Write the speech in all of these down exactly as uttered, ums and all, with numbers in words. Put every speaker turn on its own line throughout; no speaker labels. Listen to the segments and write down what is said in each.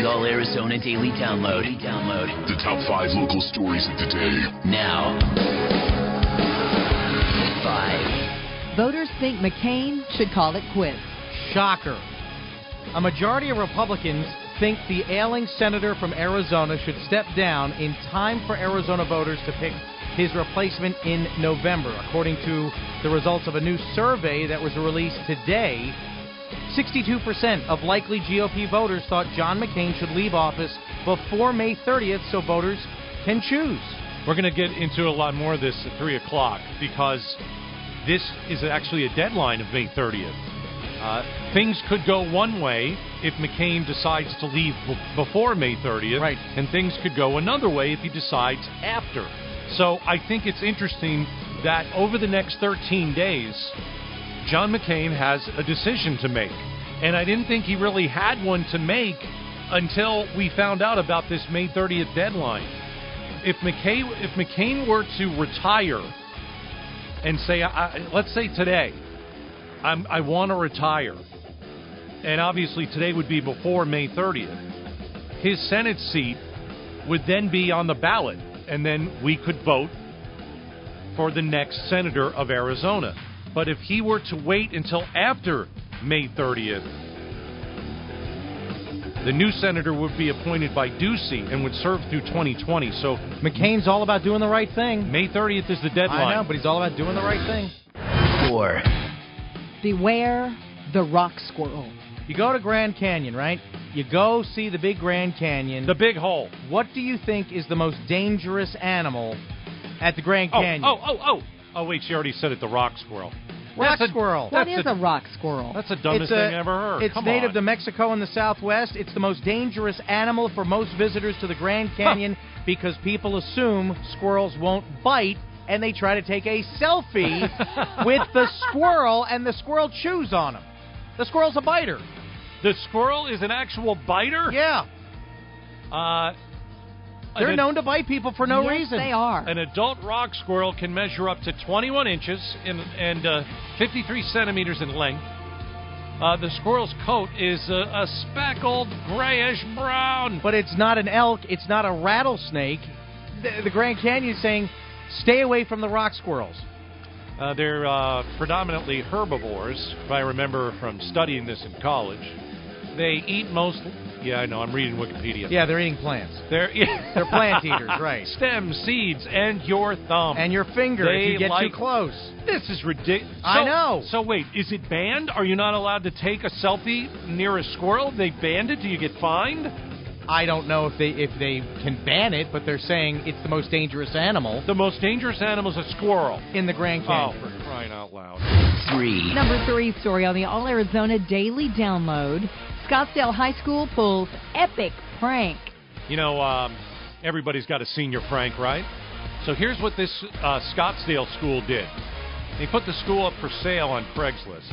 The All Arizona Daily Download. Download.
The top five local stories of the day.
Now. Five.
Voters think McCain should call it quits.
Shocker. A majority of Republicans think the ailing senator from Arizona should step down in time for Arizona voters to pick his replacement in November. According to the results of a new survey that was released today, sixty-two percent of likely G O P voters thought John McCain should leave office before May thirtieth so voters can choose.
We're going to get into a lot more of this at three o'clock because this is actually a deadline of May thirtieth. Uh, things could go one way if McCain decides to leave b- before May thirtieth,
right.
And things could go another way if he decides after. So I think it's interesting that over the next thirteen days, John McCain has a decision to make. And I didn't think he really had one to make until we found out about this May thirtieth deadline. If McCain, if McCain were to retire and say, I, let's say today, I'm, I want to retire, and obviously today would be before May thirtieth, his Senate seat would then be on the ballot, and then we could vote for the next senator of Arizona. But if he were to wait until after May thirtieth, the new senator would be appointed by Ducey and would serve through twenty twenty. So
McCain's all about doing the right thing.
May thirtieth is the deadline.
I know, but he's all about doing the right thing.
Four.
Beware the rock squirrel.
You go to Grand Canyon, right? You go see the big Grand Canyon.
The big hole.
What do you think is the most dangerous animal at the Grand
Oh,
Canyon?
oh, oh, oh. Oh, wait, she already said it, the rock squirrel.
Rock
That's a-
squirrel.
What
That's
is
a-
a rock squirrel?
That's the dumbest
It's a-
thing I ever heard.
It's
Come
native
on.
to Mexico in the Southwest. It's the most dangerous animal for most visitors to the Grand Canyon because people assume squirrels won't bite, and they try to take a selfie with the squirrel, and the squirrel chews on them. The squirrel's a biter.
The squirrel is an actual biter?
Yeah.
Uh,
They're
an,
known to bite people for no
yes,
reason.
they are.
An adult rock squirrel can measure up to twenty-one inches in, and uh, fifty-three centimeters in length. Uh, the squirrel's coat is a, a speckled grayish-brown.
But it's not an elk. It's not a rattlesnake. The, the Grand Canyon is saying, stay away from the rock squirrels.
Uh, they're uh, predominantly herbivores, if I remember from studying this in college. They eat most... Yeah, I know, I'm reading Wikipedia.
Yeah, they're eating plants.
They're,
They're plant eaters, right.
Stems, seeds, and your thumb.
And your finger
They
if you get
like-
too close.
This is ridiculous.
I know.
So wait, is it banned? Are you not allowed to take a selfie near a squirrel? They banned it? Do you get fined?
I don't know if they if they can ban it, but they're saying it's the most dangerous animal
The most dangerous animal is a squirrel.
in the Grand
Oh,
Canyon.
for crying out loud.
Three.
Number three story on the All Arizona Daily Download. Scottsdale High School pulls epic prank.
You know, um, everybody's got a senior prank, right? So here's what this uh, Scottsdale school did. They put the school up for sale on Craigslist.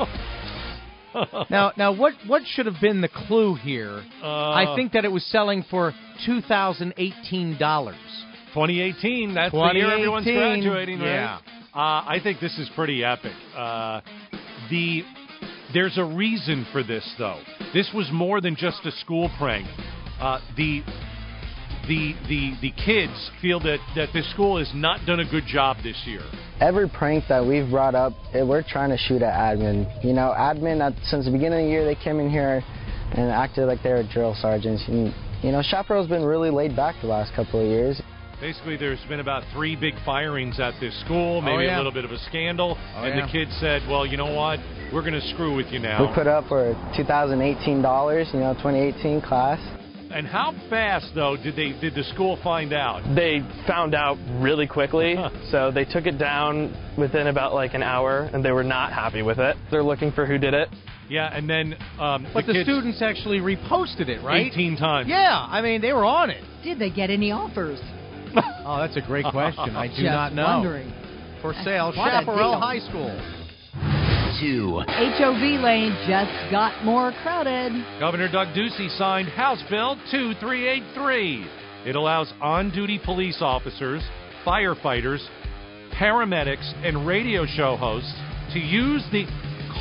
Now, now, what what should have been the clue here?
Uh,
I think that it was selling for two thousand eighteen dollars.
twenty eighteen, that's the year everyone's
twenty eighteen,
graduating, right?
yeah.
Uh, I think this is pretty epic. Uh, the There's a reason for this, though. This was more than just a school prank. Uh, the the the the kids feel that, that this school has not done a good job this year.
Every prank that we've brought up, eh, we're trying to shoot at admin. You know, admin, uh, since the beginning of the year, they came in here and acted like they were drill sergeants. And, you know, Chaparral's been really laid back the last couple of years.
Basically, there's been about three big firings at this school, maybe
Oh, yeah.
a little bit of a scandal,
Oh,
and
yeah.
the kids said, well, you know what, we're going to screw with you now.
We put up for two thousand eighteen dollars, you know, twenty eighteen class.
And how fast, though, did they did the school find out?
They found out really quickly, so they took it down within about like an hour, and they were not happy with it. They're looking for who did it.
Yeah, and then um,
But the,
kids
students actually reposted it, right?
eighteen times.
Yeah, I mean, they were on it.
Did they get any offers?
Oh, that's a great question. I do
Just
not know.
wondering.
For sale,
What a
Chaparral
deal.
High School.
Two.
H O V lane just got more crowded.
Governor Doug Ducey signed House Bill two three eight three. It allows on-duty police officers, firefighters, paramedics, and radio show hosts to use the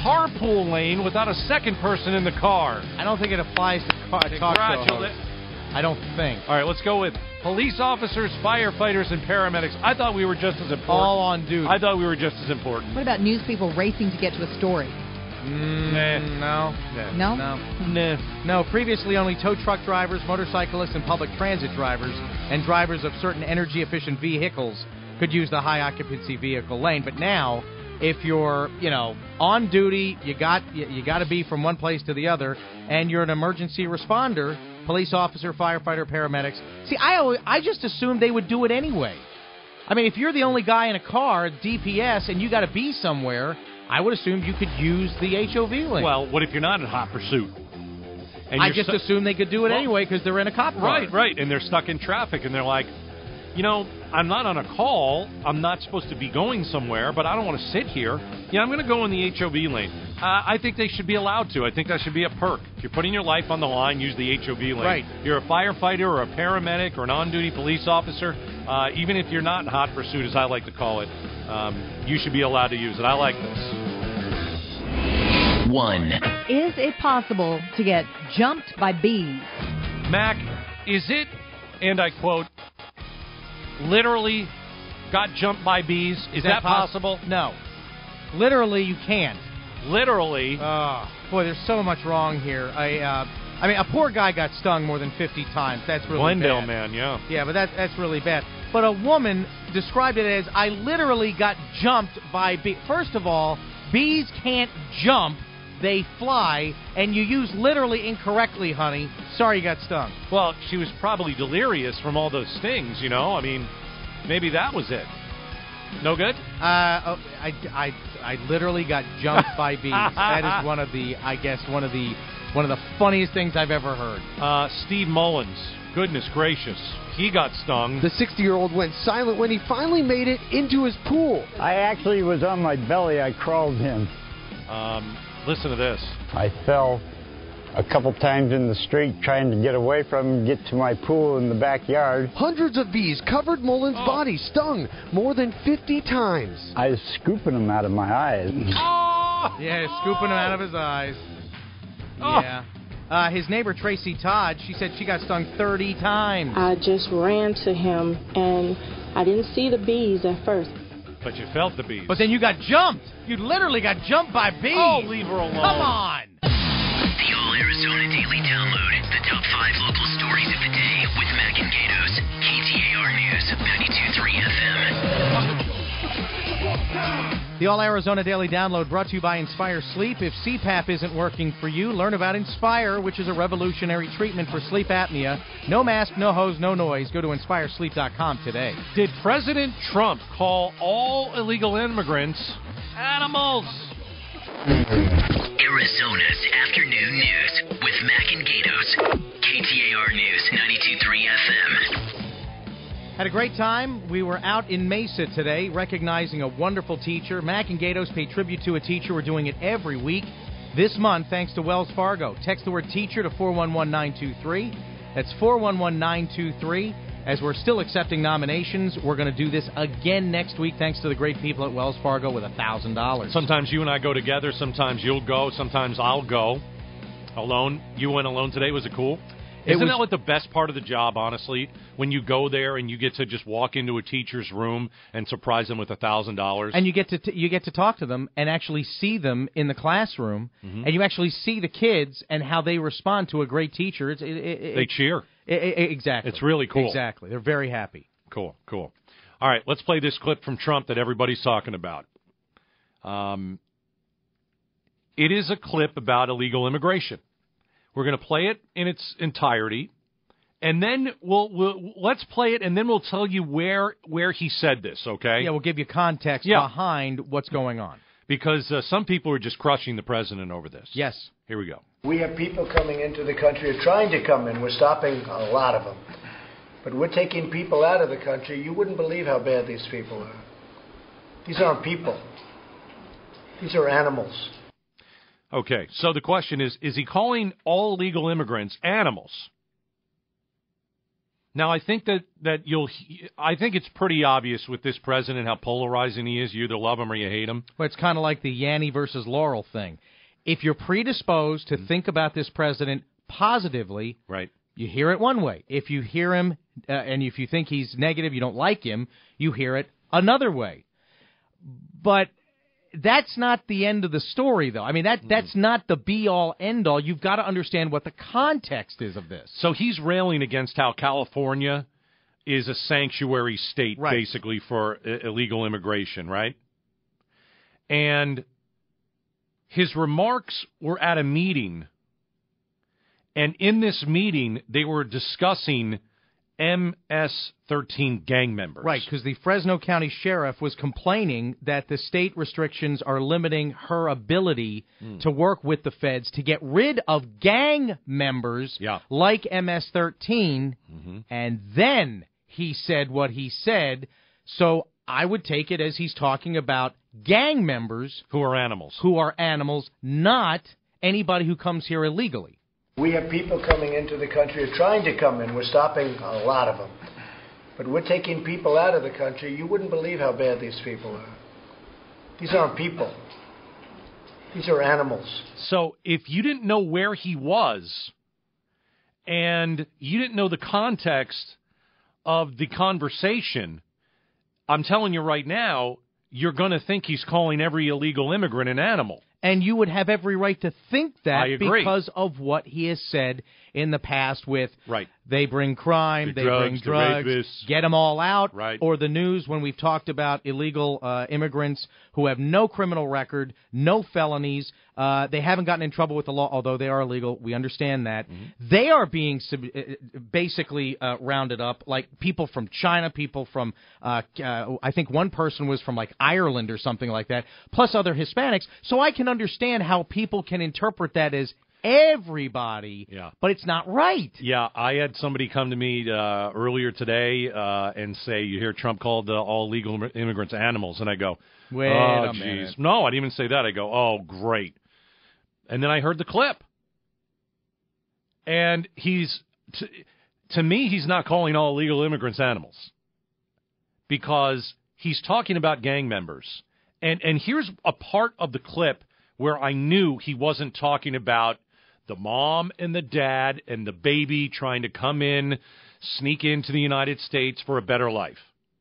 carpool lane without a second person in the car.
I don't think it applies to car- talk show
Congratulations.
hosts. I don't think.
All right, let's go with police officers, firefighters, and paramedics. I thought we were just as important.
All on duty.
I thought we were just as important.
What about news people racing to get to a story?
Mm,
Nah.
no.
No?
No.
Nah.
No, previously only tow truck drivers, motorcyclists, and public transit drivers and drivers of certain energy-efficient vehicles could use the high-occupancy vehicle lane. But now, if you're, you know, on duty, you got you, you got to be from one place to the other, and you're an emergency responder, police officer, firefighter, paramedics. See, I always, I just assumed they would do it anyway. I mean, if you're the only guy in a car, D P S, and you got to be somewhere, I would assume you could use the H O V lane.
Well, what if you're not in hot pursuit? And
I
you're
just
stu-
assumed they could do it
Well,
anyway because they're in a cop car.
Right, right, and they're stuck in traffic, and they're like, you know, I'm not on a call. I'm not supposed to be going somewhere, but I don't want to sit here. Yeah, I'm going to go in the H O V lane. Uh, I think they should be allowed to. I think that should be a perk. If you're putting your life on the line, use the H O V lane.
Right.
You're a firefighter or a paramedic or an on-duty police officer, uh, even if you're not in hot pursuit, as I like to call it, um, you should be allowed to use it. I like this.
One.
Is it possible to get jumped by bees?
Mac, is it, and I quote, literally got jumped by bees? Is,
Is
that,
that poss-
possible?
No. Literally, you can't.
Literally.
Oh, boy, there's so much wrong here. I, uh, I mean, a poor guy got stung more than fifty times. That's really
Glendale,
bad.
man, yeah.
Yeah, but that, that's really bad. But a woman described it as, I literally got jumped by bees. First of all, bees can't jump. They fly, and you use literally incorrectly, honey. Sorry you got stung.
Well, she was probably delirious from all those stings, you know? I mean, maybe that was it. No good?
Uh, oh, I, I, I literally got jumped by bees. That is one of the, I guess, one of the one of the funniest things I've ever heard.
Uh, Steve Mullins. Goodness gracious. He got stung.
The sixty-year-old went silent when he finally made it into his pool.
I actually was on my belly. I crawled in.
Um, listen to this.
I fell a couple times in the street trying to get away from him, get to my pool in the backyard.
Hundreds of bees covered Mullins'
Oh.
body, stung more than fifty times.
I was scooping them out of my eyes.
Oh!
Yeah, scooping him out of his eyes.
Oh.
Yeah. Uh, his neighbor, Tracy Todd, she said she got stung thirty times.
I just ran to him, and I didn't see the bees at first.
But you felt the bees.
But then you got jumped. You literally got jumped by bees.
Oh, leave her alone.
Come on.
The All Arizona Daily Download. The top five local stories of the day with Mac and Gatos. K T A R News, ninety-two point three F M.
The All Arizona Daily Download brought to you by Inspire Sleep. If C PAP isn't working for you, learn about Inspire, which is a revolutionary treatment for sleep apnea. No mask, no hose, no noise. Go to inspire sleep dot com today.
Did President Trump call all illegal immigrants animals?
Arizona's Afternoon News with Mac and Gatos. K T A R News, ninety-two point three F M.
Had a great time. We were out in Mesa today recognizing a wonderful teacher. Mac and Gatos pay tribute to a teacher. We're doing it every week. This month, thanks to Wells Fargo. Text the word teacher to four one one nine two three. That's four one one nine two three. As we're still accepting nominations, we're going to do this again next week thanks to the great people at Wells Fargo with one thousand dollars.
Sometimes you and I go together. Sometimes you'll go. Sometimes I'll go alone. You went alone today. Was it cool?
It
Isn't
was-
that what the best part of the job, honestly? When you go there and you get to just walk into a teacher's room and surprise them with a thousand dollars.
And you get to t- you get to talk to them and actually see them in the classroom,
Mhm.
and you actually see the kids and how they respond to a great teacher. It's, it, it,
They
it,
cheer.
I- I- exactly.
It's really cool.
Exactly. They're very happy.
Cool, cool. All right, let's play this clip from Trump that everybody's talking about. Um, it is a clip about illegal immigration. We're going to play it in its entirety, and then we'll, we'll let's play it, and then we'll tell you where where he said this. Okay?
Yeah, we'll give you context
Yeah.
behind what's going on.
Because uh, some people are just crushing the president over this.
Yes.
Here we go.
We have people coming into the country or trying to come in. We're stopping a lot of them. But we're taking people out of the country. You wouldn't believe how bad these people are. These aren't people. These are animals.
Okay, so the question is, is he calling all illegal immigrants animals? Now, I think that, that you'll – I think it's pretty obvious with this president how polarizing he is. You either love him or you hate him.
Well, it's kind of like the Yanny versus Laurel thing. If you're predisposed to mm-hmm. think about this president positively,
right,
you hear it one way. If you hear him uh, and if you think he's negative, you don't like him, you hear it another way. But that's not the end of the story, though. I mean, that that's not the be-all, end-all. You've got to understand what the context is of this.
So he's railing against how California is a sanctuary state,
right.
basically, for I- illegal immigration, right? And his remarks were at a meeting, and in this meeting, they were discussing M S thirteen gang members.
Right, because the Fresno County Sheriff was complaining that the state restrictions are limiting her ability mm. to work with the feds to get rid of gang members
yeah.
like M S thirteen,
mm-hmm.
and then he said what he said, so I would take it as he's talking about gang members
who are animals,
who are animals, not anybody who comes here illegally.
We have people coming into the country or trying to come in. We're stopping a lot of them. But we're taking people out of the country. You wouldn't believe how bad these people are. These aren't people. These are animals.
So if you didn't know where he was and you didn't know the context of the conversation, I'm telling you right now, you're going to think he's calling every illegal immigrant an animal.
And you would have every right to think that
I agree.
because of what he has said in the past with
right.
they bring crime,
the
they
drugs,
bring drugs,
the rapists.
Get them all out,
right.
or the news when we've talked about illegal uh, immigrants who have no criminal record, no felonies, uh, they haven't gotten in trouble with the law, although they are illegal, we understand that. Mm-hmm. They are being sub- basically uh, rounded up, like people from China, people from, uh, uh, I think one person was from like Ireland or something like that, plus other Hispanics, so I can understand how people can interpret that as everybody,
yeah.
but it's not right.
Yeah, I had somebody come to me uh, earlier today uh, and say, you hear Trump called uh, all illegal immigrants animals, and I go,
Wait
oh,
a minute.
geez. No, I didn't even say that. I go, oh, great. And then I heard the clip. And he's, t- to me, he's not calling all illegal immigrants animals because he's talking about gang members. And and here's a part of the clip where I knew he wasn't talking about the mom and the dad and the baby trying to come in, sneak into the United States for a better life.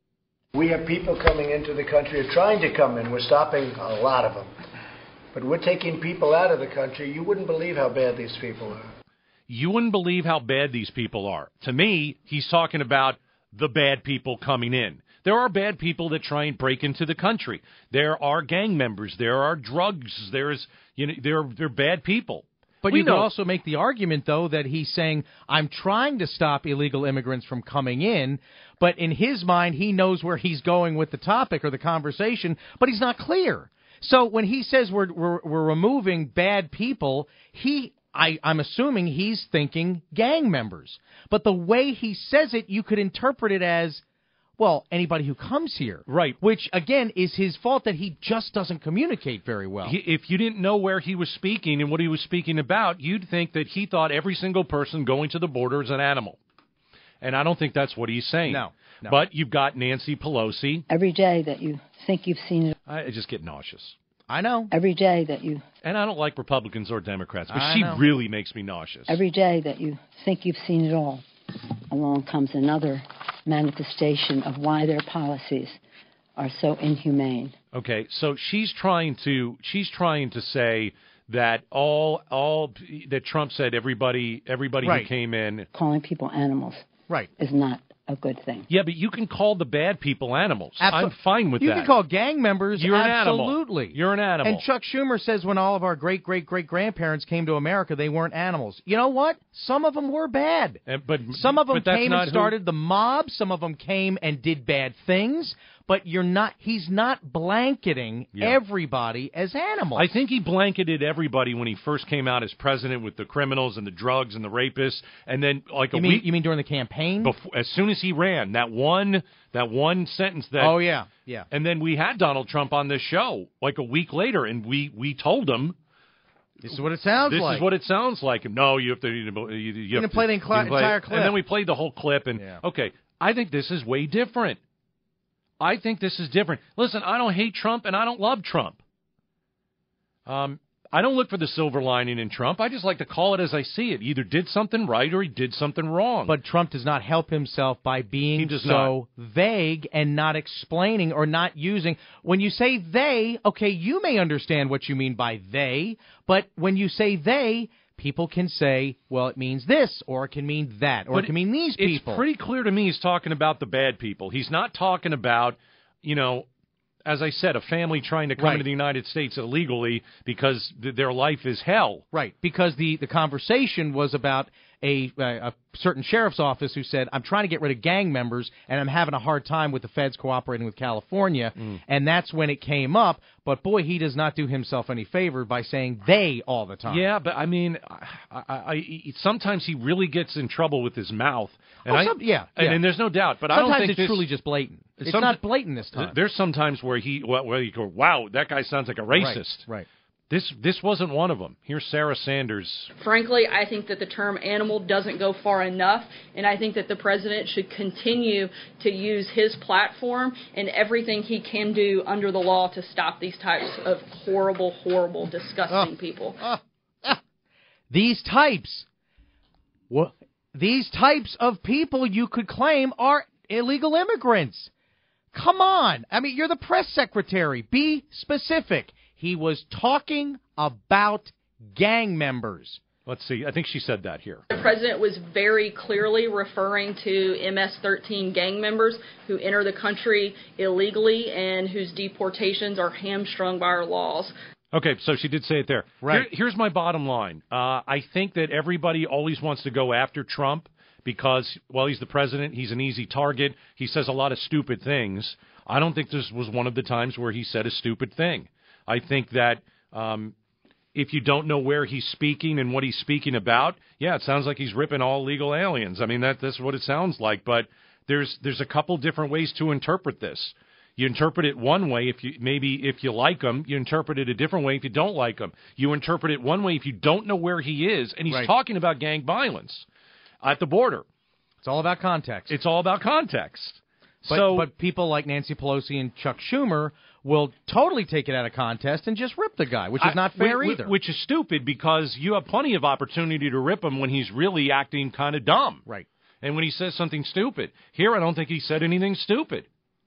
We have people coming into the country or trying to come in. We're stopping a lot of them. But we're taking people out of the country. You wouldn't believe how bad these people are.
You wouldn't believe how bad these people are. To me, he's talking about the bad people coming in. There are bad people that try and break into the country. There are gang members. There are drugs. There's, you know, there there are bad people.
But
we
you
know.
could also make the argument, though, that he's saying, I'm trying to stop illegal immigrants from coming in, but in his mind, he knows where he's going with the topic or the conversation, but he's not clear. So when he says we're we're, we're removing bad people, he I, I'm assuming he's thinking gang members. But the way he says it, you could interpret it as, well, anybody who comes here.
Right.
Which, again, is his fault that he just doesn't communicate very well.
He, if you didn't know where he was speaking and what he was speaking about, you'd think that he thought every single person going to the border is an animal. And I don't think that's what he's saying.
No. no.
But you've got Nancy Pelosi.
Every day that you think you've seen it.
I just get nauseous.
I know.
Every day that you...
And I don't like Republicans or Democrats, but
I
she
know.
really makes me nauseous.
Every day that you think you've seen it all, along comes another manifestation of why their policies are so inhumane.
Okay, so she's trying to she's trying to say that all all that Trump said everybody everybody
right.
who came in
calling people animals
right
is not a good thing.
Yeah, but you can call the bad people animals.
Absol-
I'm fine with
you
that.
You can call gang members
You're
absolutely.
An animal. You're an animal.
And Chuck Schumer says when all of our great great great grandparents came to America, they weren't animals. You know what? Some of them were bad.
And, but
some of them
but that's
came
not
and started
who...
the mob. Some of them came and did bad things. But you're not. He's not blanketing
yeah.
everybody as animals.
I think he blanketed everybody when he first came out as president with the criminals and the drugs and the rapists, and then like
you
a
mean,
week.
You mean during the campaign?
Before, as soon as he ran, that one that one sentence that.
Oh yeah, yeah.
And then we had Donald Trump on this show like a week later, and we we told him
This is what it sounds
this
like.
This is what it sounds like. No, you have to. You, you, you
You're
have
to play the
you
entire
play,
clip.
And then we played the whole clip. And
yeah.
okay, I think this is way different. I think this is different. Listen, I don't hate Trump and I don't love Trump. Um, I don't look for the silver lining in Trump. I just like to call it as I see it. He either did something right or he did something wrong.
But Trump does not help himself by being
does
so vague and not explaining or not using. When you say they, okay, you may understand what you mean by they, but when you say they, people can say, well, it means this, or it can mean that, or
but
it can mean these people.
It's pretty clear to me he's talking about the bad people. He's not talking about, you know, as I said, a family trying to come
right.
into the United States illegally because th- their life is hell.
Right, because the, the conversation was about a, a certain sheriff's office who said, I'm trying to get rid of gang members, and I'm having a hard time with the feds cooperating with California, mm. and that's when it came up. But, boy, he does not do himself any favor by saying they all the time.
Yeah, but, I mean, I, I, I, sometimes he really gets in trouble with his mouth. And
oh,
I,
some, yeah,
and,
yeah.
and there's no doubt. But
sometimes
I don't think
it's
this,
truly just blatant. It's
some,
not blatant this time.
There's sometimes where he, where you go, wow, that guy sounds like a racist.
Right, right.
This this wasn't one of them. Here's Sarah Sanders.
Frankly, I think that the term animal doesn't go far enough, and I think that the president should continue to use his platform and everything he can do under the law to stop these types of horrible, horrible, disgusting
oh,
people.
Oh, ah. These types, well, these types of people you could claim are illegal immigrants. Come on. I mean, you're the press secretary. Be specific. He was talking about gang members.
Let's see. I think she said that here.
The president was very clearly referring to M S thirteen gang members who enter the country illegally and whose deportations are hamstrung by our laws.
Okay, so she did say it there.
Right.
Here, here's my bottom line. Uh, I think that everybody always wants to go after Trump because, well, he's the president. He's an easy target. He says a lot of stupid things. I don't think this was one of the times where he said a stupid thing. I think that um, if you don't know where he's speaking and what he's speaking about, yeah, it sounds like he's ripping all illegal aliens. I mean, that that's what it sounds like. But there's there's a couple different ways to interpret this. You interpret it one way if you maybe if you like him. You interpret it a different way if you don't like him. You interpret it one way if you don't know where he is, and he's
right.
talking about gang violence at the border.
It's all about context.
It's all about context.
But,
so,
but people like Nancy Pelosi and Chuck Schumer will totally take it out of context and just rip the guy, which is not fair
I,
either.
Which is stupid because you have plenty of opportunity to rip him when he's really acting kind of dumb.
Right.
And when he says something stupid. Here, I don't think he said anything stupid.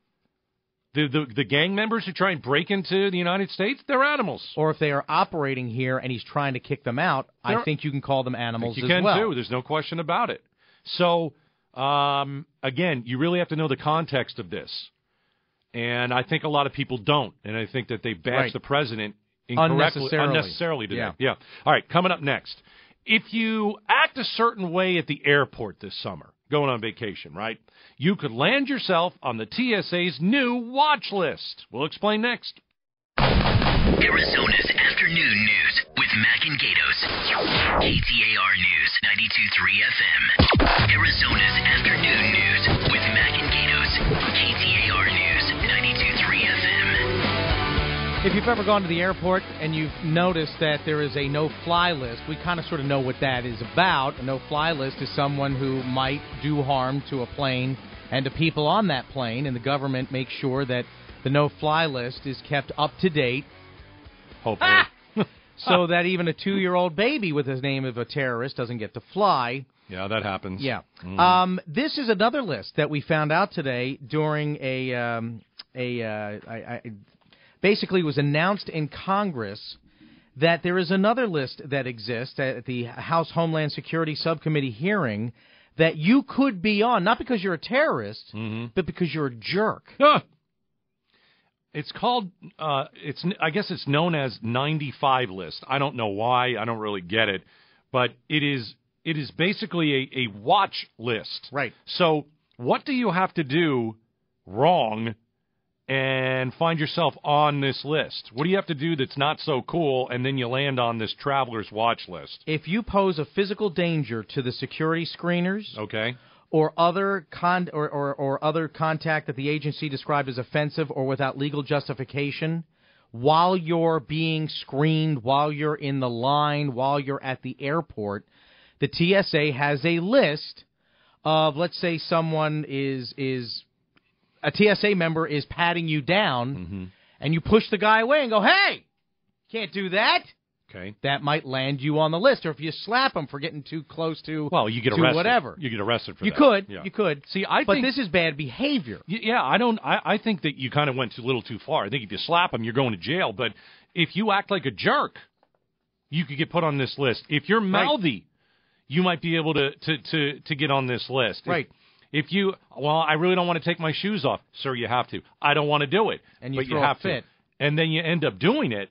The, the the gang members who try and break into the United States, they're animals.
Or if they are operating here and he's trying to kick them out, they're, I think you can call them animals
you
as
can
well.
too. There's no question about it. So, um, again, you really have to know the context of this. And I think a lot of people don't. And I think that they bash
right.
the president incorrectly,
unnecessarily,
unnecessarily today.
Yeah.
yeah. All right, coming up next. If you act a certain way at the airport this summer, going on vacation, right, you could land yourself on the T S A's new watch list. We'll explain next.
Arizona's Afternoon News with Mac and Gatos. K T A R News, ninety-two point three F M. Arizona's Afternoon News with Mac and Gatos. K T A R News, ninety-two point three F M.
If you've ever gone to the airport and you've noticed that there is a no-fly list, we kind of sort of know what that is about. A no-fly list is someone who might do harm to a plane and to people on that plane, and the government makes sure that the no-fly list is kept up to date.
Hopefully.
Ah! So that even a two-year-old baby with the name of a terrorist doesn't get to fly.
Yeah, that happens.
Yeah.
Mm.
Um, this is another list that we found out today during a um, a uh, I, I, basically it was announced in Congress that there is another list that exists at the House Homeland Security Subcommittee hearing that you could be on, not because you're a terrorist,
mm-hmm.
but because you're a jerk.
Ah! It's called, uh, it's I guess it's known as ninety-five list. I don't know why. I don't really get it. But it is it is basically a, a watch list.
Right.
So what do you have to do wrong and find yourself on this list? What do you have to do that's not so cool, and then you land on this traveler's watch list?
If you pose a physical danger to the security screeners,
okay,
or other con or, or, or other contact that the agency described as offensive or without legal justification, while you're being screened, while you're in the line, while you're at the airport, the T S A has a list of, let's say someone is, is a T S A member is patting you down,
mm-hmm.
and you push the guy away and go, hey, can't do that.
Okay.
That might land you on the list. Or if you slap them for getting too close to,
well, you get
to
arrested.
whatever.
You get arrested for
you
that.
Could.
Yeah.
You could.
See, I
but
think,
this is bad behavior.
Yeah, I don't. I, I think that you kind of went a little too far. I think if you slap them, you're going to jail. But if you act like a jerk, you could get put on this list. If you're mouthy, right. you might be able to, to, to, to get on this list.
Right.
If, if you, well, I really don't want to take my shoes off. Sir, you have to. I don't want to do it.
And you
but
throw
you have
a fit.
to. And then you end up doing it.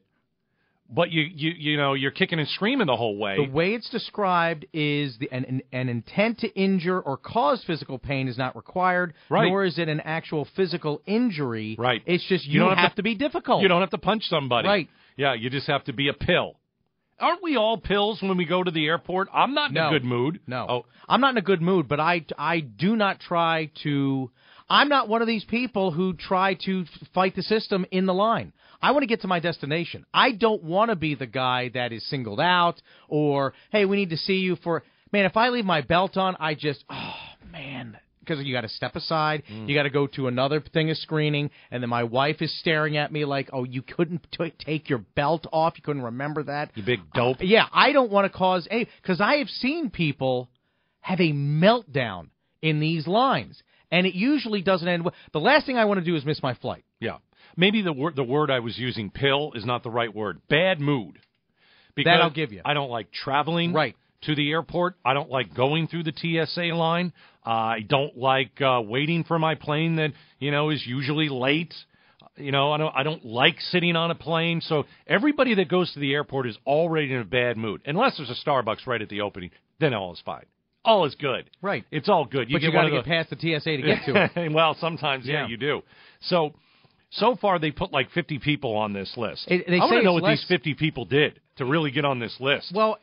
But you, you you know you're kicking and screaming the whole way.
The way it's described is the, an, an intent to injure or cause physical pain is not required,
right.
nor is it an actual physical injury.
Right.
It's just you,
you don't
have,
have
to, to be difficult.
You don't have to punch somebody.
Right.
Yeah, you just have to be a pill. Aren't we all pills when we go to the airport? I'm not in
no.
a good mood.
No.
Oh.
I'm not in a good mood, but I, I do not try to – I'm not one of these people who try to fight the system in the line. I want to get to my destination. I don't want to be the guy that is singled out or, hey, we need to see you for – man, if I leave my belt on, I just – oh, man – because you got to step aside, mm. you got to go to another thing of screening, and then my wife is staring at me like, oh, you couldn't t- take your belt off, you couldn't remember that.
You big dope.
Uh, yeah, I don't want to cause any, because I have seen people have a meltdown in these lines, and it usually doesn't end well. The last thing I want to do is miss my flight.
Yeah. Maybe the word the word I was using, pill, is not the right word. Bad mood. Because
that I'll give you.
I don't like traveling.
Right.
To the airport. I don't like going through the T S A line. Uh, I don't like uh, waiting for my plane that, you know, is usually late. You know, I don't I don't like sitting on a plane. So everybody that goes to the airport is already in a bad mood. Unless there's a Starbucks right at the opening, then all is fine. All is good.
Right.
It's all good.
You but you got to get past the T S A to get to it.
Well, sometimes, yeah, yeah, you do. So so far they put like fifty people on this list.
It, they
I want to know what
less...
these fifty people did to really get on this list.
Well,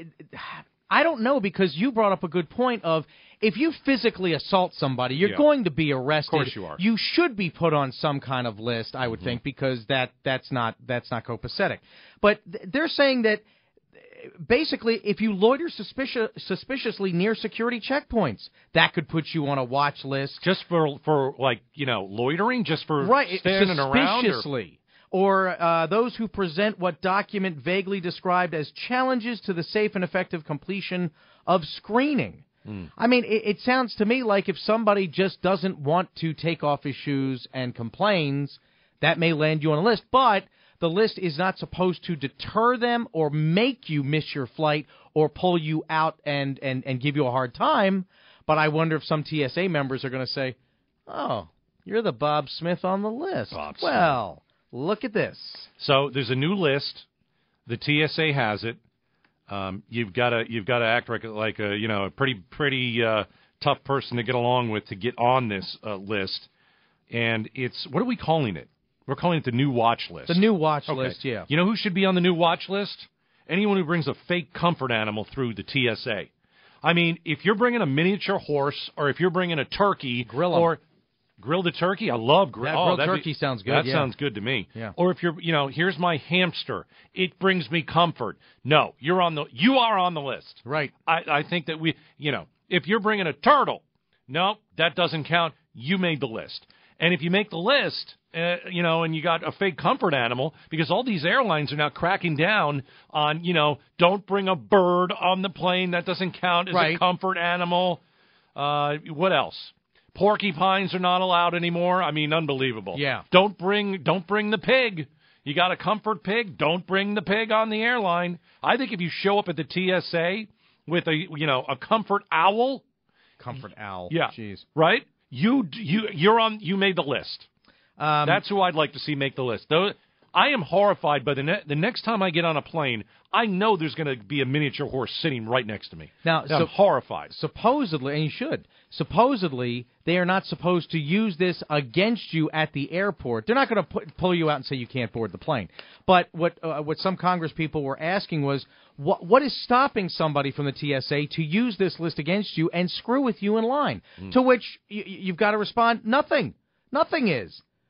I don't know, because you brought up a good point of if you physically assault somebody, you're
yeah.
going to be arrested.
Of course you are.
You should be put on some kind of list, I would mm-hmm. think, because that, that's not that's not copacetic. But th- they're saying that basically if you loiter suspicious, suspiciously near security checkpoints, that could put you on a watch list.
Just for, for like, you know, loitering? Just for
right.
standing around?
Suspiciously. Or uh, those who present what document vaguely described as challenges to the safe and effective completion of screening. Mm. I mean, it, it sounds to me like if somebody just doesn't want to take off his shoes and complains, that may land you on a list. But the list is not supposed to deter them or make you miss your flight or pull you out and, and, and give you a hard time. But I wonder if some T S A members are going to say, oh, you're the Bob Smith on the list.
Bob
well... Look at this.
So there's a new list. The T S A has it. Um, you've got to you've got to act like, like a you know a pretty pretty uh, tough person to get along with to get on this uh, list. And it's what are we calling it? We're calling it the new watch list.
The new watch
okay.
list, yeah.
You know who should be on the new watch list? Anyone who brings a fake comfort animal through the T S A. I mean, if you're bringing a miniature horse or if you're bringing a turkey
Grill 'em.
or Grilled a turkey? I love grill.
That
oh,
grilled turkey
be,
sounds good.
That
yeah.
sounds good to me.
Yeah.
Or if you're, you know, here's my hamster. It brings me comfort. No, you're on the. You are on the list.
Right.
I, I think that we, you know, if you're bringing a turtle, no, that doesn't count. You made the list. And if you make the list, uh, you know, and you got a fake comfort animal, because all these airlines are now cracking down on, you know, don't bring a bird on the plane. That doesn't count as
right.
a comfort animal. Uh, what else? Porcupines are not allowed anymore. I mean, unbelievable.
Yeah.
Don't bring don't bring the pig. You got a comfort pig? Don't bring the pig on the airline. I think if you show up at the T S A with a you know a comfort owl,
comfort owl.
Yeah.
Jeez.
Right? You you you're on. You made the list.
Um,
That's who I'd like to see make the list. Though I am horrified by the ne- the next time I get on a plane, I know there's going to be a miniature horse sitting right next to me.
Now,
I'm horrified.
Supposedly, and you should, supposedly they are not supposed to use this against you at the airport. They're not going to pull you out and say you can't board the plane. But what uh, what some Congress people were asking was, what what is stopping somebody from the T S A to use this list against you and screw with you in line? Mm. To which y- you've got to respond, nothing. Nothing is.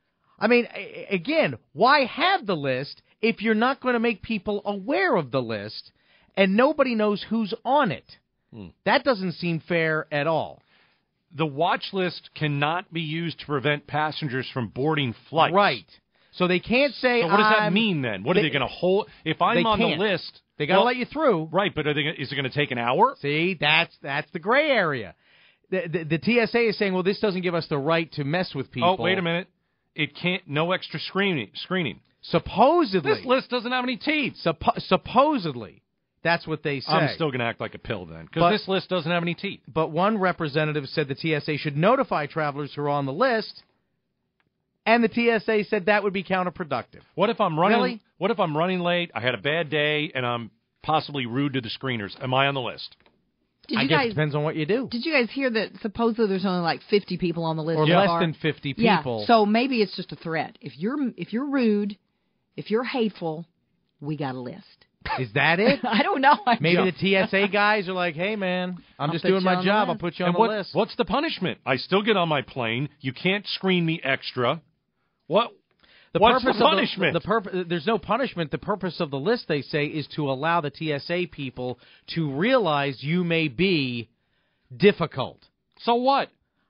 I mean, a- again, why have the list if you're not going to make people aware of the list and nobody knows who's on it?
Hmm.
That doesn't seem fair at all.
The watch list cannot be used to prevent passengers from boarding flights.
Right. So they can't say,
So what does that
I'm-
mean then? What are
they-
they going to hold? If I'm
they
on
can't.
the list,
They got to
well,
let you through.
Right, but are they? Gonna, is it going to take an hour?
See, that's that's the gray area. The, the, the T S A is saying, well, this doesn't give us the right to mess with people.
Oh, wait a minute. It can't. No extra screening. Screening.
Supposedly.
This list doesn't have any teeth.
Suppo- supposedly. That's what they say.
I'm still going to act like a pill then,
But-
because this list doesn't have any teeth.
But one representative said the T S A should notify travelers who are on the list, and the T S A said that would be counterproductive.
What if I'm running?
Really?
What if I'm running late? I had a bad day, and I'm possibly rude to the screeners. Am I on the list?
Did
I
you
guess
guys,
it depends on what you do.
Did you guys hear that supposedly there's only like fifty people on the list?
Or
so
less
far?
than fifty
Yeah,
people.
so maybe it's just a threat. If you're if you're rude, if you're hateful, we got a list.
Is that it?
I don't know. I
Maybe
don't-
the T S A guys are like, hey, man, I'm
I'll
just
put
doing
you
my
on the
job. I'll
list.
put you on
And
the
what,
list.
what's the punishment? I still get on my plane. You can't screen me extra. What?
The
What's
purpose
the
of
punishment?
The, the purpose, there's no punishment. The purpose of the list, they say, is to allow the T S A people to realize you may be difficult.
So what?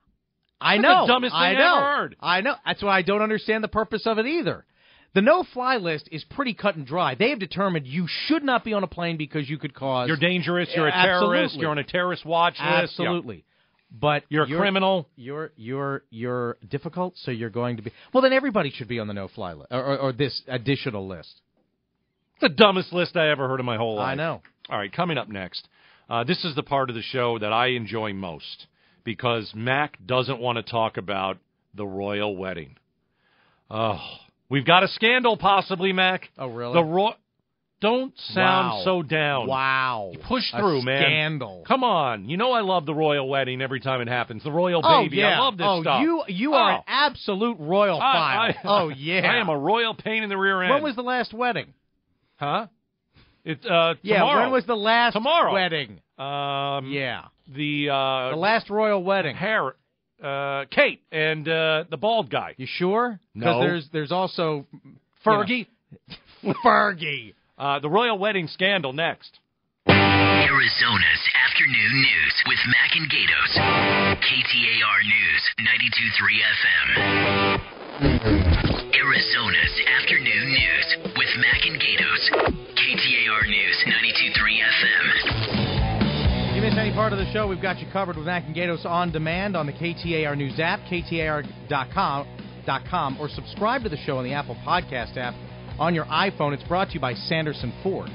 I
That's
know.
the dumbest thing
I
I
know.
ever heard.
I know. That's why I don't understand the purpose of it either. The no-fly list is pretty cut and dry. They have determined you should not be on a plane because you could cause...
You're dangerous. You're a
Yeah,
terrorist.
absolutely.
You're on a terrorist watch list.
Absolutely. But
You're a criminal.
You're you're you're difficult, so you're going to be. Well, then everybody should be on the no-fly list or, or, or this additional list.
It's the dumbest list I ever heard in my whole life.
I know.
All right, coming up next. Uh, this is the part of the show that I enjoy most because Mac doesn't want to talk about the royal wedding. Oh, we've got a scandal possibly, Mac.
Oh, really?
The ro- Don't sound
Wow.
so down.
Wow.
You push
A
through, man.
Scandal.
Come on. You know I love the royal wedding every time it happens. The royal
Oh,
baby.
yeah.
I love this
oh,
stuff.
you you
oh.
are an absolute royal
I-
file.
I-
oh, yeah.
I am a royal pain in the rear end.
When was the last wedding?
Huh? It, uh,
Yeah,
tomorrow.
when was the last
Tomorrow.
wedding?
Um,
Yeah.
The, uh...
The last royal wedding.
Hair, uh, Kate and, uh, the bald guy.
You sure? Because
No.
there's, there's also...
Fergie.
You know, Fergie.
Uh, the royal wedding scandal next.
Arizona's afternoon news with Mac and Gatos. K T A R News, ninety-two point three F M. Arizona's afternoon news with Mac and Gatos. K T A R News, ninety-two point three F M.
If you miss any part of the show, we've got you covered with Mac and Gatos on demand on the K T A R News app, K T A R dot com, or subscribe to the show on the Apple Podcast app on your iPhone. It's brought to you by Sanderson Ford.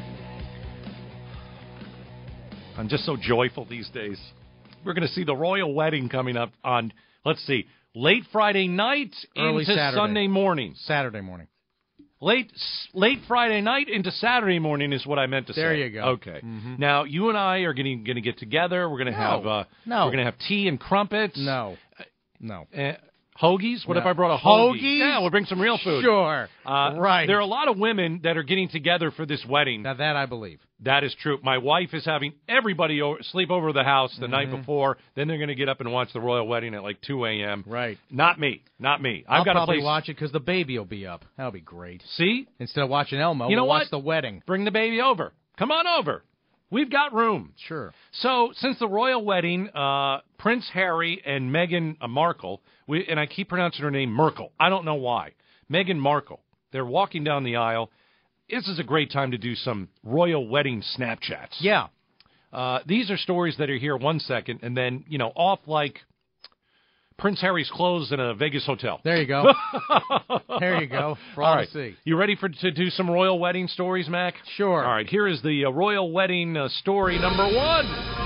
I'm just so joyful these days. We're going to see the royal wedding coming up on, let's see, late Friday night
Early
into
Saturday.
Sunday morning.
Saturday morning.
Late late Friday night into Saturday morning is what I meant to
There
say.
you go.
Okay.
Mhm.
Now you and I are going to get together. We're going to
No.
have uh,
No.
We're going to have tea and crumpets.
No. No.
Uh, hoagies? What
No.
if I brought a hoagie?
Hoagies?
Yeah, we'll bring some real food.
Sure.
Uh,
right.
There are a lot of women that are getting together for this wedding.
Now that I believe.
That is true. My wife is having everybody over, sleep over the house the
Mhm.
night before. Then they're going to get up and watch the royal wedding at like two a.m.
Right.
Not me. Not me.
I'll
I've got to
probably
play.
watch it because the baby will be up. That'll be great.
See?
Instead of watching Elmo,
You know
we'll
what?
watch the wedding.
Bring the baby over. Come on over. We've got room.
Sure.
So, since the royal wedding, uh, Prince Harry and Meghan Markle, we, and I keep pronouncing her name Merkel. I don't know why. Meghan Markle. They're walking down the aisle. This is a great time to do some royal wedding Snapchats.
Yeah.
Uh, these are stories that are here one second and then, you know, off like Prince Harry's clothes in a Vegas hotel.
There you go. There you go. For all
All right.
to see.
You ready for to do some royal wedding stories, Mac?
Sure.
All right. Here is the uh, royal wedding uh, story number one.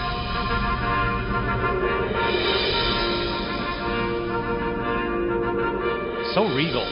So regal.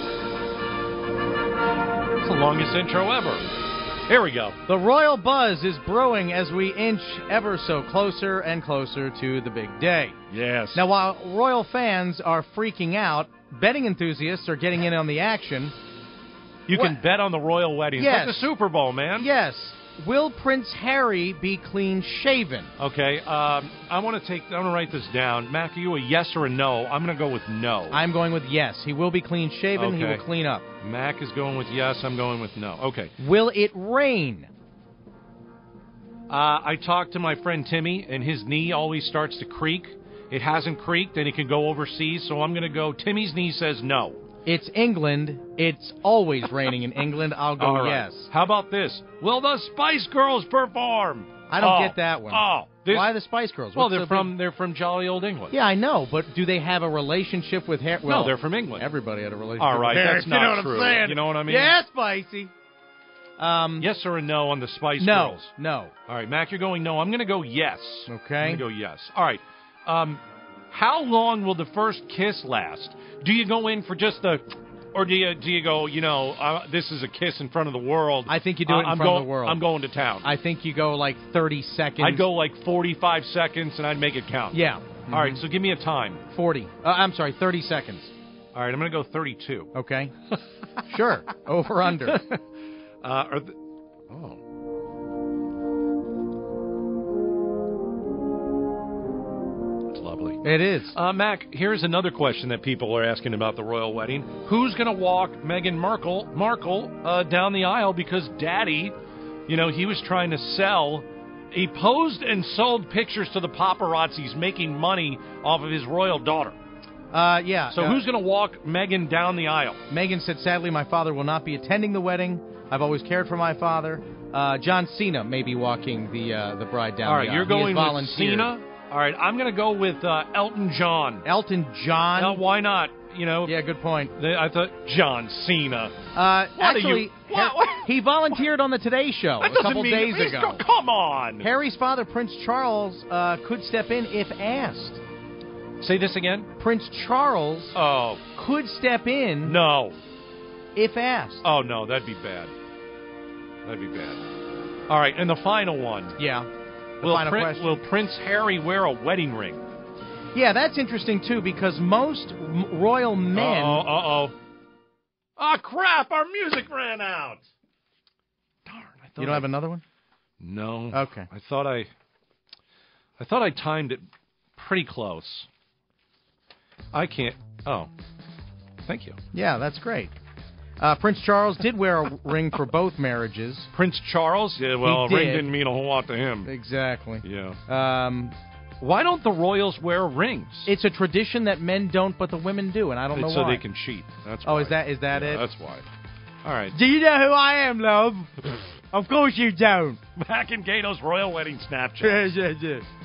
It's the longest intro ever. Here we go.
The royal buzz is brewing as we inch ever so closer and closer to the big day.
Yes.
Now, while royal fans are freaking out, betting enthusiasts are getting in on the action.
You can bet on the royal wedding.
Yes.
It's like the Super Bowl, man.
Yes. will Prince Harry be clean shaven?
Okay, um, I want to take. I want to write this down. Mac, are you a yes or a no? I'm going to go with no.
I'm going with yes. He will be clean shaven.
Okay.
He will clean up.
Mac is going with yes. I'm going with no. Okay.
Will it rain?
Uh, I talked to my friend Timmy, and his knee always starts to creak. It hasn't creaked, and it can go overseas, so I'm going to go. Timmy's knee says no.
It's England. It's always raining in England. I'll go
All right.
yes.
How about this? Will the Spice Girls perform?
I don't
oh.
get that one.
Oh, this...
Why the Spice Girls?
Well,
What's
they're
the
from
big...
they're from jolly old England.
Yeah, I know, but do they have a relationship with Harry? Well,
no, they're from England.
Everybody had a relationship.
All right,
with Harry.
that's not
you know
true.
What I'm saying?
You know what I mean?
Yeah, spicy. Um,
yes or a no on the Spice
no,
Girls?
No.
All right, Mac, you're going no. I'm going to go yes.
Okay.
I'm going to go yes. All right. Um, how long will the first kiss last? Do you go in for just the... Or do you do you go, you know, uh, this is a kiss in front of the world?
I think you do it in
uh, I'm
front
going,
of the world.
I'm going to town.
I think you go like thirty seconds.
I'd go like forty-five seconds, and I'd make it count.
Yeah.
Mm-hmm. All right, so give me a time.
forty. Uh, I'm sorry, thirty seconds.
All right, I'm going to go thirty-two.
Okay. Sure. Over, under.
uh, are the, oh. Lovely.
It is.
Uh, Mac, here's another question that people are asking about the royal wedding. Who's going to walk Meghan Markle, Markle uh, down the aisle because Daddy, you know, he was trying to sell. He posed and sold pictures to the paparazzis making money off of his royal daughter.
Uh, yeah.
So
uh,
who's going to walk Meghan down the aisle?
Meghan said, sadly, my father will not be attending the wedding. I've always cared for my father. Uh, John Cena may be walking the uh, the bride down
All right,
the aisle.
you're going with Cena? All right, I'm going to go with uh, Elton John.
Elton John?
Now, why not? You know.
Yeah, good point.
They, I thought John Cena.
Uh,
what
actually,
you, what, what?
he volunteered on the Today Show
that
a couple
mean,
days
please,
ago.
Come on.
Harry's father, Prince Charles, uh, could step in if asked.
Say this again.
Prince Charles
oh.
could step in.
No.
If asked.
Oh no, that'd be bad. That'd be bad. All right, and the final one.
Yeah.
Will,
final
Prin-
question.
will Prince Harry wear a wedding ring?
Yeah, that's interesting, too, because most m- royal men...
Uh-oh, uh-oh. Ah, crap, our music ran out. Darn. I thought
you don't
I...
have another one?
No.
Okay.
I thought I... I thought I timed it pretty close. I can't... Oh. Thank you.
Yeah, that's great. Uh, Prince Charles did wear a ring for both marriages.
Prince Charles? Yeah, well,
he
a ring
did.
didn't mean a whole lot to him.
Exactly.
Yeah.
Um,
why don't the royals wear rings?
It's a tradition that men don't, but the women do, and I don't
it's
know
so
why.
they can cheat. That's
oh,
why.
is that is that
yeah,
it?
That's why. All right.
Do you know who I am, love? Of course you don't.
Mac and Gato's royal wedding Snapchat.
yeah, yeah, yeah.